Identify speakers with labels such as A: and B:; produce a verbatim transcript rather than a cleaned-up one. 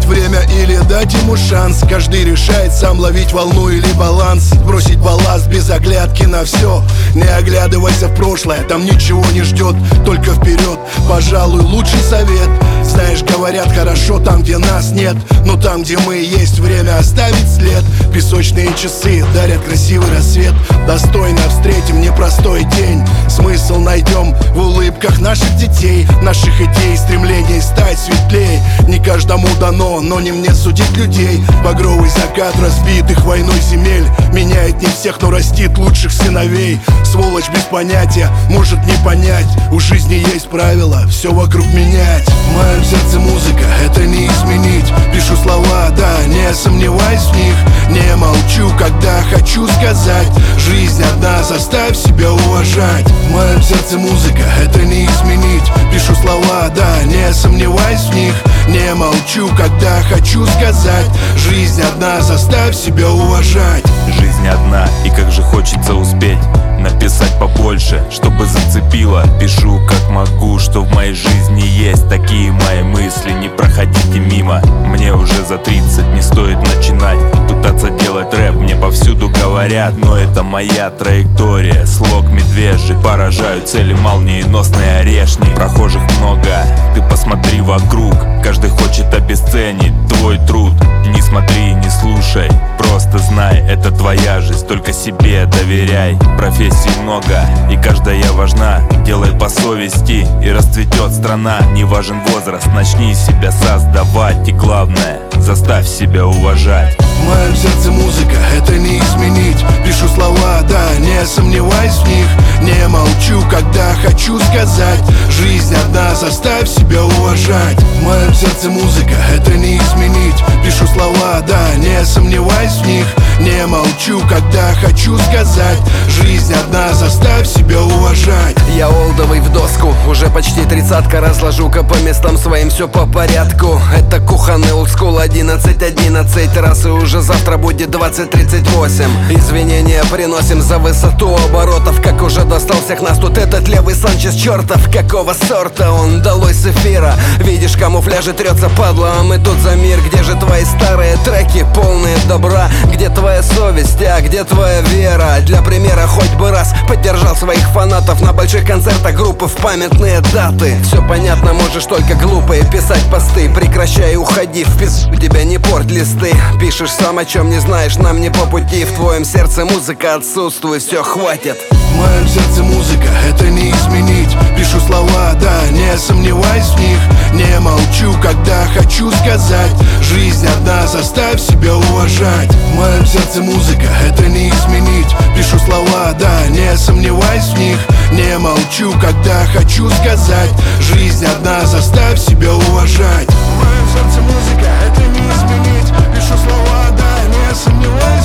A: Остановить время или дать ему шанс. Каждый решает сам, ловить волну или баланс. Бросить балласт без оглядки на все. Не оглядывайся в прошлое, там ничего не ждет, только вперед, пожалуй, лучший совет. Знаешь, говорят, хорошо там, где нас нет, но там, где мы, есть время оставить след. Песочные часы дарят красивый рассвет. Достойно встретим непростой день. Смысл найдем в улыбках наших детей, наших идей, стремлений стать светлей. Не каждому дано, но не мне судить людей. Багровый закат разбитых войной земель меняет не всех, но растит лучших сыновей. Сволочь без понятия может не понять. У жизни есть правила, все вокруг менять. В моем сердце музыка, это не изменить. Пишу слова, да, не сомневаюсь в них. Не молчу, когда хочу сказать. Жизнь одна, заставь себя уважать. В моем сердце музыка, это не изменить. Пишу слова, да, не сомневаюсь в них. Не молчу, когда хочу сказать. Жизнь одна, заставь себя уважать.
B: Жизнь одна, и как же хочется успеть написать побольше, чтобы зацепило. Пишу как могу, что в моей жизни есть такие мои мысли. Не проходите мимо, мне уже за тридцать. Не стоит начинать пытаться делать рэп. Мне повсюду говорят, но это моя траектория. Слог медвежий, поражаю цели молниеносные орешник. Прохожих много, ты посмотри вокруг. Каждый хочет обесценить твой труд. Не смотри, не слушай, просто знай, это твоя жизнь, только себе доверяй. Профессий много, и каждая важна. Делай по совести, и расцветет страна. Не важен возраст, начни себя создавать. И главное, заставь себя уважать.
A: В моем сердце музыка, это не изменить. Пишу слова, да, не сомневаюсь в них. Не молчу, когда хочу сказать. Жизнь одна, заставь себя уважать. В моем сердце музыка, это не изменить. Пишу слова, да, не сомневаюсь в них. Не молчу, когда хочу сказать. Жизнь одна, заставь себя уважать.
C: Я олдовый в доску, уже почти тридцатка. Разложу-ка по местам своим все по порядку. Это кухонный олдскул одиннадцать одиннадцать раз. И уже завтра будет двадцать тридцать восемь. Извинения приносим за высоту оборотов. Как уже достал всех нас тут этот левый Санчес чертов. Какого сорта он, долой с эфира. Видишь, камуфляжи трется падла, а мы тут за мир. Где же твои старые треки, полные добра? Где твоя совесть, а где твоя вера? Для примера хоть бы раз поддержал своих фанатов на больших концертах группы в памятные даты. Все понятно, можешь только глупые писать посты. Прекращай, уходи в пизду, у тебя не порт листы. Пишешь сам, о чем не знаешь, нам не по пути. В твоем сердце музыка отсутствует, все, хватит.
A: В моем сердце музыка, это не изменить. Пишу слова, да, не сомневаюсь в них. Не молчу, когда хочу сказать. Жизнь одна, заставь себя уважать. В моем сердце музыка, это не изменить. Пишу слова, да, не сомневаюсь в них. Не молчу, когда хочу сказать. Жизнь одна, заставь себя уважать. В моем сердце музыка, это не изменить. Пишу слова, да, не сомневаюсь